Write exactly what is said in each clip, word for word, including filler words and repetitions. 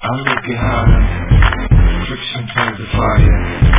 I'll make it hotter. Friction turns to fire.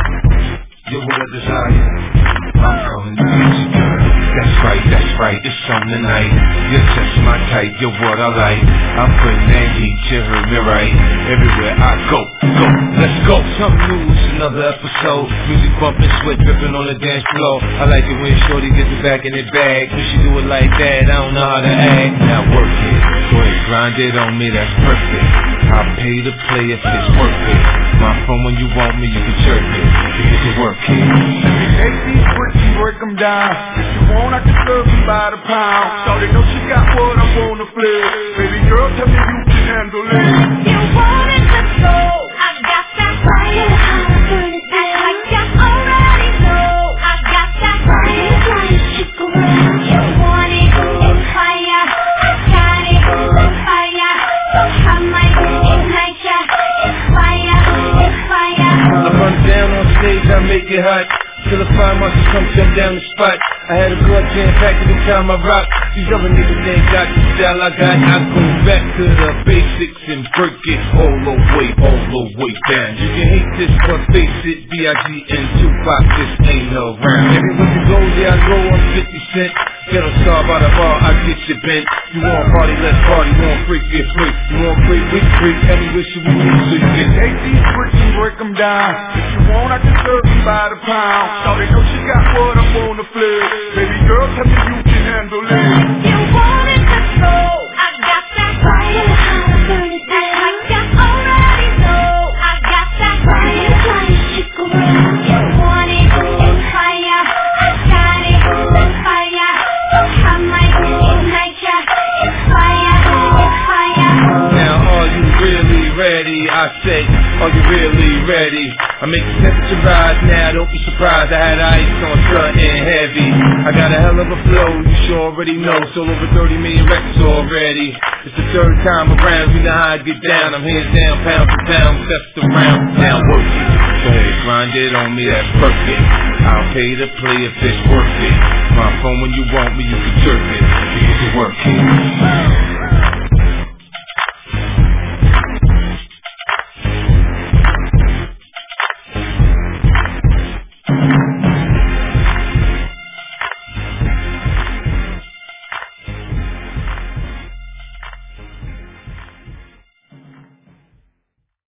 You're what I desire. I'm coming to get you, girl. That's right, that's right, it's on tonight. You're just my type, you're what I like. I'm putting that heat, you heard me right. Everywhere I go, go, let's go. Something new, it's another episode. Music bumping, sweat dripping on the dance floor. I like it when shorty gets it back in the bag. When she do it like that, I don't know how to act. Now work it, go ahead, grind it on me, that's perfect. I pay to play if it's worth it. My phone when you want me, you can jerk it. Because you work it. Let me take these bricks and break them down. If you want, I can serve you by the pound. So they know she got what I wanna flip. Baby girl, tell me you can handle it. You want it, let's go. I got that fire. I'll burn it down. I got already know. I got that fire. Fire, chick around. You want it, it's fire. I got it, it's fire. So I might ignite ya. It's fire, it's fire. I run down on stage, I make it hot. Till I find myself come jump down the spot. I had a good jam packed every time I rock. These other niggas ain't got the style I got. I go back to the basics and break it all the way, all the way down. You can hate this, but face it, B I G and Tupac just ain't around. Everywhere you go, yeah I go on fifty cent. Get a star by the bar, I get you bent. You want party, let's party. You want freak, get freak. You want freak, we freak. Anywhere should we move so you can take these bricks and break them down. If you want, I can serve you by the pound. So they know she got what I wanna flip. Baby girl, tell me you can handle it. You want it, let's go. I got that fire. I'll burn it down. I got already know. I got that fire. Fire, chick around. You want it, it's fire. I got it, it's fire. So I might ignite ya. It's fire, it's fire. Now are you really ready? I say, are you really ready? I make the temperature rise now, don't be surprised. I had ice on something heavy. I got a hell of a flow, you sure already know. Sold over thirty million records already. It's the third time around, you know how I get down. I'm hands down, pound for pound, steps around. Now work it, go ahead, grind it on me, that's perfect. I'll pay to play if it's worth it. My phone when you want me, you can jerk it. Because you work it.